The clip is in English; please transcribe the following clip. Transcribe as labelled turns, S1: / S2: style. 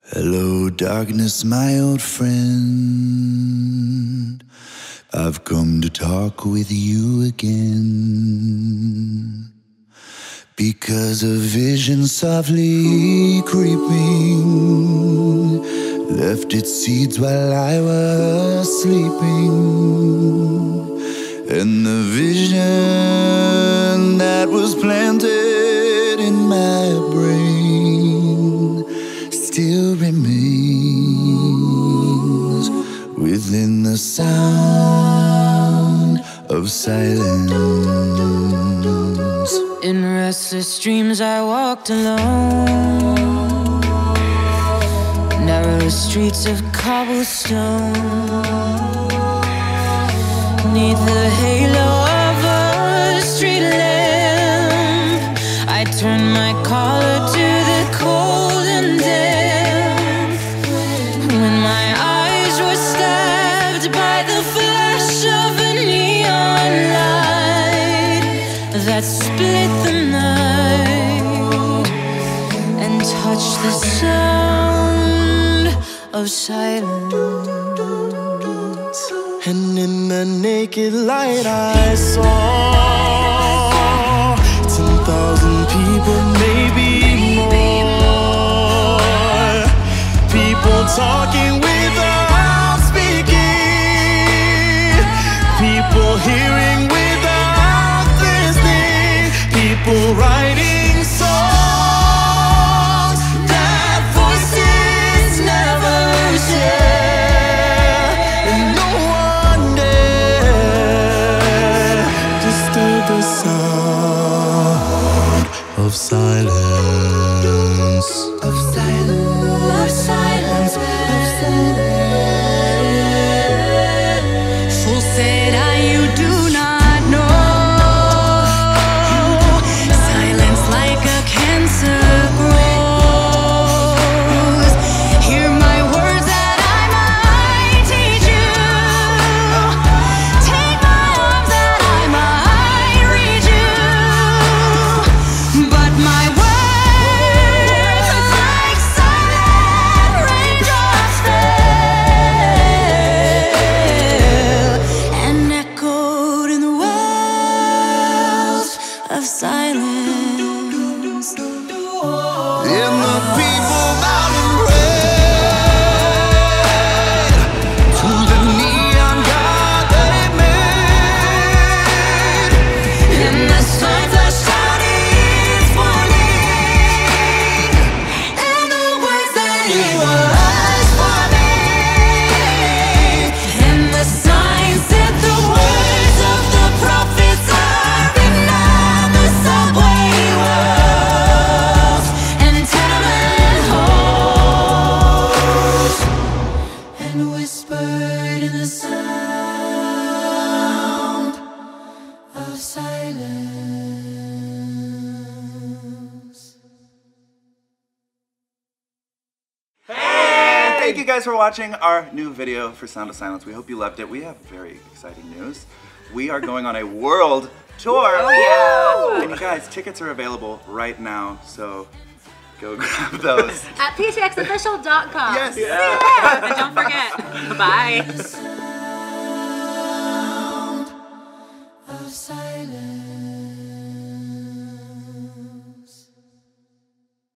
S1: Hello, darkness, my old friend. I've come to talk with you again. Because a vision softly creeping left its seeds while I was sleeping. And the vision that was planted in my brain still remains within the sound of silence.
S2: In restless dreams I walked alone, narrow streets of cobblestone. Neath the halo of a street lamp, I turned my collar to the cold and damp. When my eyes were stabbed by the flash of a neon light that split the night and touched the sound of silence.
S3: And in the naked light I saw 10,000 people, maybe more. People talking without speaking, people hearing without listening, people writing songs that voices never share. And no one dare disturb the sound of silence.
S2: Of silence, of silence, of silence. Fool said I, you do not know. Silence like a cancer grows. Hear my words that I might teach you. Take my arms that I might reach you. But my words like silent raindrops fell and echoed in the wells of silence.
S1: And the people bowed and prayed to the neon god they made.
S2: And the sun flashed out its warning, and the words that he was forming, and the sign said the words of the prophets are written on the subway walls and tenement halls, and whispered in the sound of silence.
S4: Thank you guys for watching our new video for Sound of Silence. We hope you loved it. We have very exciting news. We are going on a world tour. Oh yeah! And you guys, tickets are available right now, so go grab those.
S5: At ptxofficial.com.
S4: Yes.
S5: And don't forget, bye.